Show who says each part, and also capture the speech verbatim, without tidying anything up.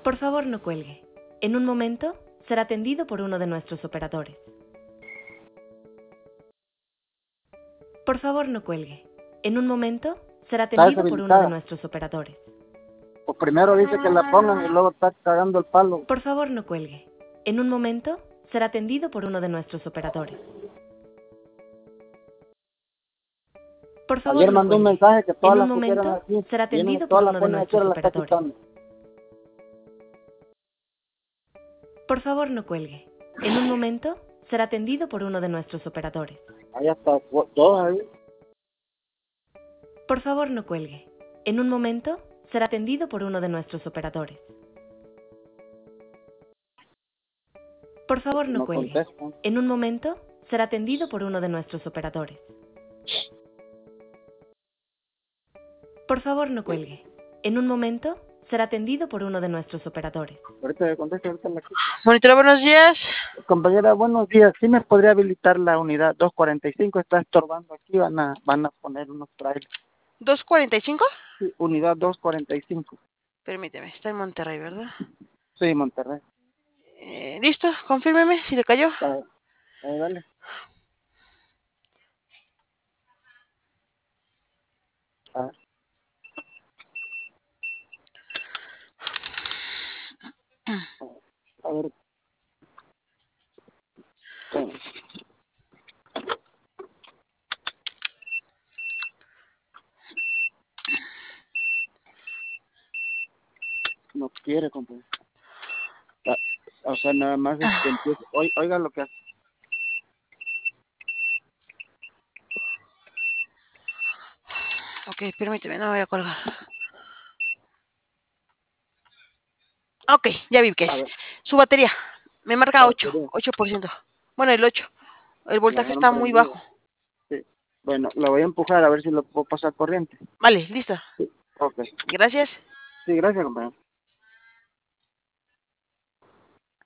Speaker 1: Por favor, no cuelgue. En un momento será atendido por uno de nuestros operadores. Por favor, no cuelgue. En un momento será atendido por uno de nuestros operadores.
Speaker 2: Pues primero dice que la pongan y luego está cagando el palo.
Speaker 1: Por favor, no cuelgue. En un momento será atendido por uno de nuestros operadores. Por favor,
Speaker 2: Ayer
Speaker 1: no
Speaker 2: mandó un
Speaker 1: cuelgue.
Speaker 2: mensaje que todas
Speaker 1: En
Speaker 2: las
Speaker 1: un
Speaker 2: pusieran
Speaker 1: momento
Speaker 2: aquí.
Speaker 1: será
Speaker 2: Vienen
Speaker 1: atendido por
Speaker 2: todas
Speaker 1: uno
Speaker 2: las
Speaker 1: de
Speaker 2: ponen aquí,
Speaker 1: nuestros
Speaker 2: ahora la está
Speaker 1: operadores.
Speaker 2: quitando.
Speaker 1: Por favor, no cuelgue. En un momento será atendido por uno de nuestros operadores.
Speaker 2: Ahí está, todas ahí.
Speaker 1: Por favor, no cuelgue. En un momento será atendido por uno de nuestros operadores. Por favor, no
Speaker 2: No
Speaker 1: cuelgue.
Speaker 2: contestan.
Speaker 1: En un momento será atendido por uno de nuestros operadores. Por favor, no cuelgue. En un momento será atendido por uno de nuestros operadores.
Speaker 2: Ahorita me contesta, ahorita la quito.
Speaker 3: Monitora, buenos días.
Speaker 2: Compañera, buenos días. ¿Sí me podría habilitar la unidad doscientos cuarenta y cinco? Está estorbando aquí, van a, van a poner unos trailers.
Speaker 3: ¿dos cuarenta y cinco?
Speaker 2: Sí, unidad doscientos cuarenta y cinco.
Speaker 3: Permíteme, está en Monterrey, ¿verdad?
Speaker 2: Sí, Monterrey.
Speaker 3: Eh, ¿Listo? Confírmeme si le cayó.
Speaker 2: A ver, a ver, dale. A ver. A ver. No quiere, compañero. O sea, nada más es que empiece. Oiga lo que hace.
Speaker 3: Ok, permíteme, no me voy a colgar. Ok, ya vi que es. Su batería me marca ocho, ocho por ciento. Bueno, el ocho. El voltaje está muy bajo.
Speaker 2: Sí. Bueno, la voy a empujar a ver si lo puedo pasar corriente.
Speaker 3: Vale, listo.
Speaker 2: Sí. Ok.
Speaker 3: Gracias.
Speaker 2: Sí, gracias, compañero.